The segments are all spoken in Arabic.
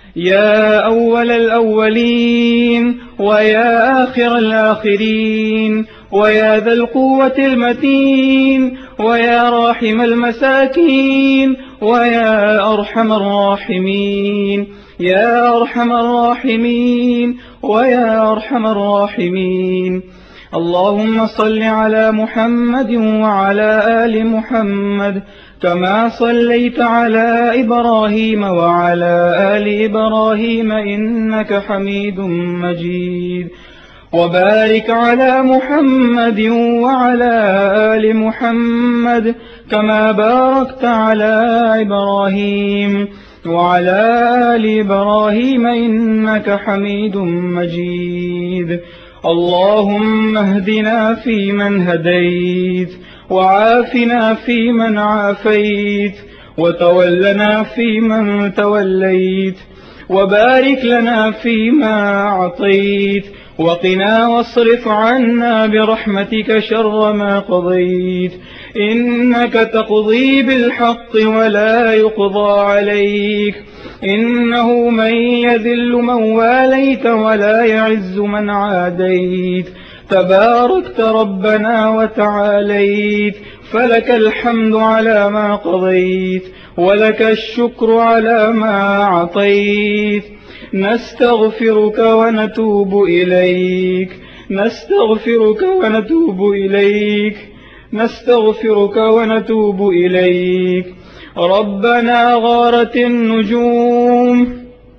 يا أول الأولين ويا آخر الآخرين ويا ذا القوة المتين ويا راحم المساكين ويا أرحم الراحمين يا أرحم الراحمين ويا أرحم الراحمين. اللهم صل على محمد وعلى آل محمد كما صليت على إبراهيم وعلى آل إبراهيم إنك حميد مجيد. وبارك على محمد وعلى آل محمد كما باركت على إبراهيم وعلى آل إبراهيم إنك حميد مجيد. اللهم اهدنا فيمن هديت وعافنا فيمن عافيت وتولنا فيمن توليت وبارك لنا فيما أعطيت وقنا واصرف عنا برحمتك شر ما قضيت. إنك تقضي بالحق ولا يقضى عليك، إنه من يذل من واليت ولا يعز من عاديت. تباركت ربنا وتعاليت، فلك الحمد على ما قضيت ولك الشكر على ما أعطيت. نستغفرك ونتوب إليك نستغفرك ونتوب إليك نستغفرك ونتوب إليك. ربنا غارت النجوم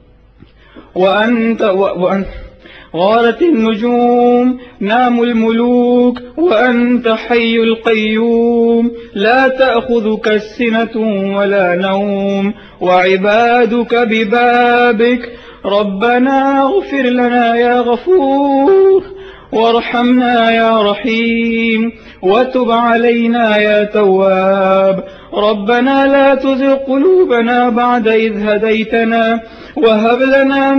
غارت النجوم، نام الملوك وأنت حي القيوم، لا تأخذك السنة ولا نوم، وعبادك ببابك. ربنا اغفر لنا يا غفور، وارحمنا يا رحيم، وتب علينا يا تواب. ربنا لا تزغ قلوبنا بعد إذ هديتنا، وهب لنا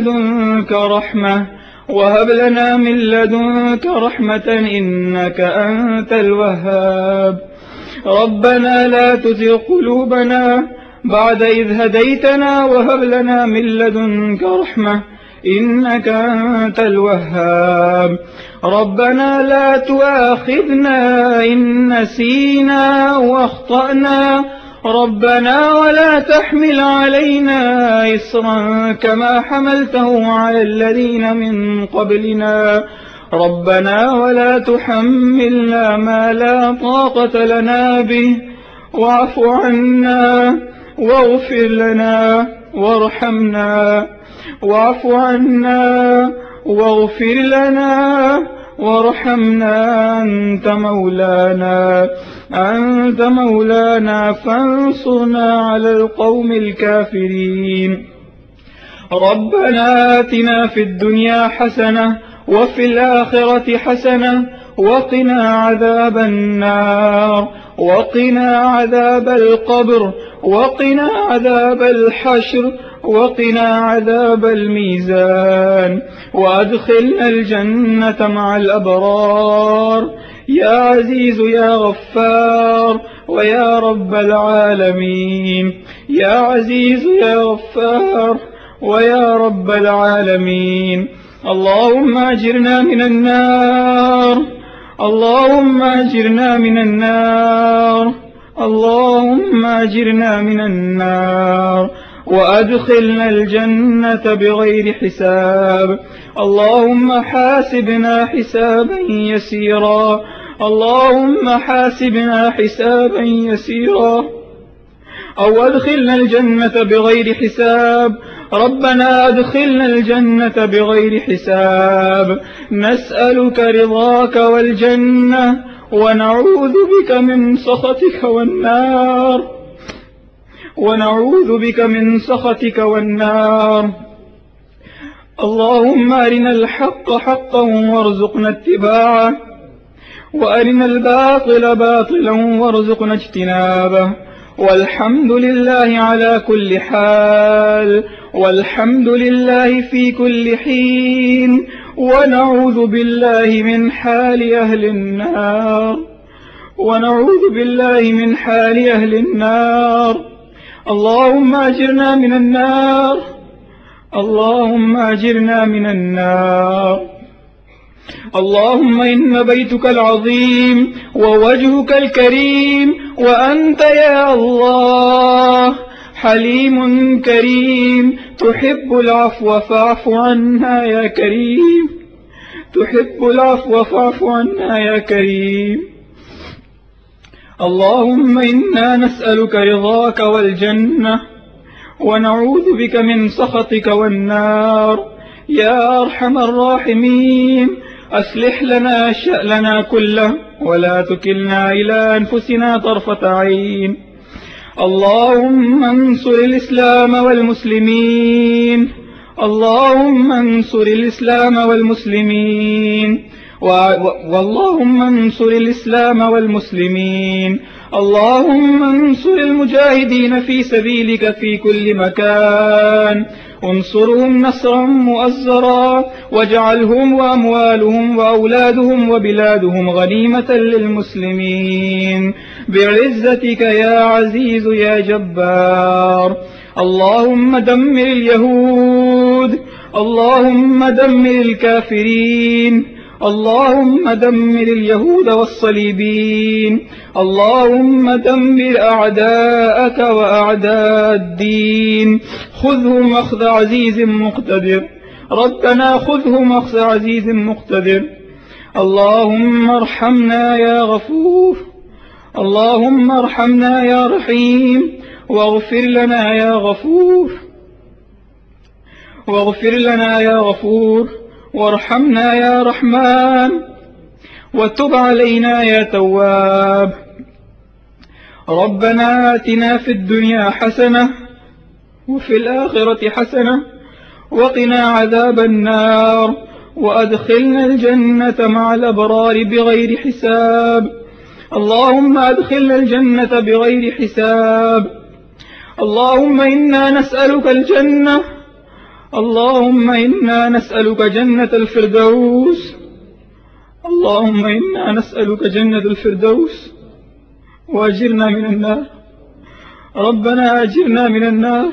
من لدنك رحمة إنك أنت الوهاب. ربنا لا تزغ قلوبنا بعد إذ هديتنا، وهب لنا من لدنك رحمة إنك أنت الوهاب. ربنا لا تؤاخذنا إن نسينا واخطأنا، ربنا ولا تحمل علينا إصرا كما حملته على الذين من قبلنا، ربنا ولا تحملنا ما لا طاقة لنا به، واعف عنا واغفر لنا وارحمنا. واعف عنا واغفر لنا وارحمنا، أنت مولانا فانصرنا على القوم الكافرين. ربنا آتنا في الدنيا حسنة وفي الآخرة حسنة وقنا عذاب النار، وقنا عذاب القبر، وقنا عذاب الحشر، وقنا عذاب الميزان، وأدخلنا الجنة مع الأبرار. يا عزيز يا غفار ويا رب العالمين، يا عزيز يا غفار ويا رب العالمين. اللهم أجرنا من النار، اللهم أجرنا من النار، اللهم أجرنا من النار، وأدخلنا الجنة بغير حساب. اللهم حاسبنا حسابا يسيرا، اللهم حاسبنا حسابا يسيرا، أو أدخلنا الجنة بغير حساب. ربنا أدخلنا الجنة بغير حساب. نسألك رضاك والجنة، ونعوذ بك من سخطك والنار. اللهم أرنا الحق حقا وارزقنا اتباعه، وأرنا الباطل باطلا وارزقنا اجتنابه. والحمد لله على كل حال، والحمد لله في كل حين، ونعوذ بالله من حال أهل النار. اللهم أجرنا من النار، اللهم أجرنا من النار. اللهم إن بيتك العظيم ووجهك الكريم، وأنت يا الله حليم كريم تحب العفو فاعف عنا يا كريم، تحب العفو فاعف عنا يا كريم. اللهم إنا نسألك رضاك والجنة ونعوذ بك من سخطك والنار يا أرحم الراحمين. أصلح لنا شأننا كله ولا تكلنا إلى أنفسنا طرفة عين. اللهم انصر الإسلام والمسلمين، اللهم انصر الإسلام والمسلمين، واللهم انصر الإسلام والمسلمين. اللهم انصر المجاهدين في سبيلك في كل مكان، انصرهم نصرا مؤزرا، واجعلهم وأموالهم وأولادهم وبلادهم غنيمة للمسلمين بعزتك يا عزيز يا جبار. اللهم دمر اليهود، اللهم دمر الكافرين، اللهم دمر اليهود والصليبين، اللهم دمر أعداءك وأعداء الدين. خذهم أخذ عزيز مقتدر، ربنا خذهم أخذ عزيز مقتدر. اللهم ارحمنا يا غفور، اللهم ارحمنا يا رحيم، واغفر لنا يا غفور، واغفر لنا يا غفور، وارحمنا يا رحمن، وتب علينا يا تواب. ربنا آتنا في الدنيا حسنة وفي الآخرة حسنة وقنا عذاب النار، وأدخلنا الجنة مع الأبرار بغير حساب. اللهم أدخلنا الجنة بغير حساب. اللهم إنا نسألك الجنة، اللهم إنا نسألك جنة الفردوس، اللهم إنا نسألك جنة الفردوس، وأجرنا من النار. ربنا أجرنا من النار،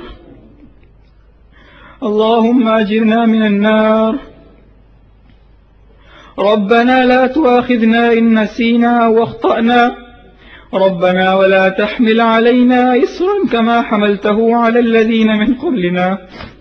اللهم أجرنا من النار. ربنا لا تؤاخذنا إن نسينا أو أخطأنا، ربنا ولا تحمل علينا إصرا كما حملته على الذين من قبلنا،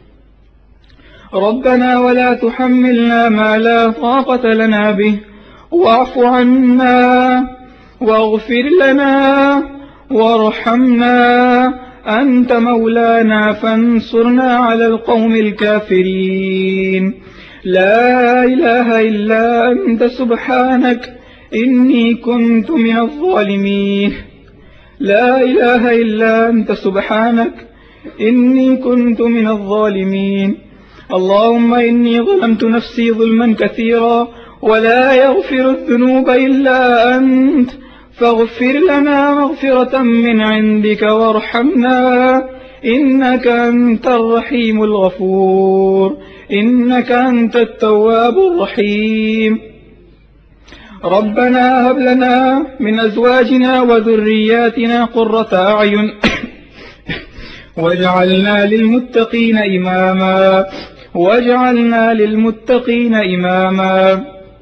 ربنا ولا تحملنا ما لا طاقة لنا به، واعف عنا واغفر لنا وارحمنا، أنت مولانا فانصرنا على القوم الكافرين. لا إله إلا أنت سبحانك إني كنت من الظالمين، لا إله إلا أنت سبحانك إني كنت من الظالمين. اللهم إني ظلمت نفسي ظلما كثيرا ولا يغفر الذنوب إلا أنت، فاغفر لنا مغفرة من عندك وارحمنا، إنك أنت الرحيم الغفور، إنك أنت التواب الرحيم. ربنا هب لنا من أزواجنا وذرياتنا قرة أعين واجعلنا للمتقين إماما، واجعلنا للمتقين إماما.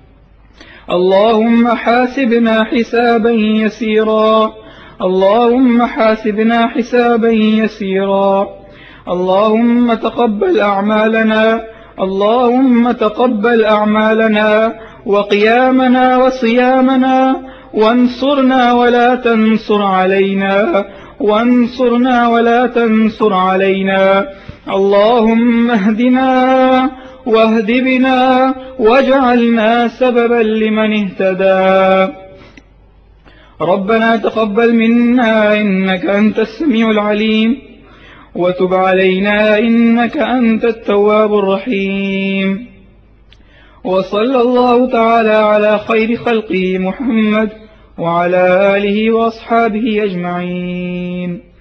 اللهم حاسبنا حسابا يسيرا، اللهم حاسبنا حسابا يسيرا. اللهم تقبل أعمالنا، اللهم تقبل أعمالنا وقيامنا وصيامنا، وانصرنا ولا تنصر علينا، وانصرنا ولا تنصر علينا. اللهم اهدنا واهد بنا واجعلنا سببا لمن اهتدى. ربنا تقبل منا إنك أنت السميع العليم، وتب علينا إنك أنت التواب الرحيم. وصلى الله تعالى على خير خلقه محمد وعلى آله وأصحابه أجمعين.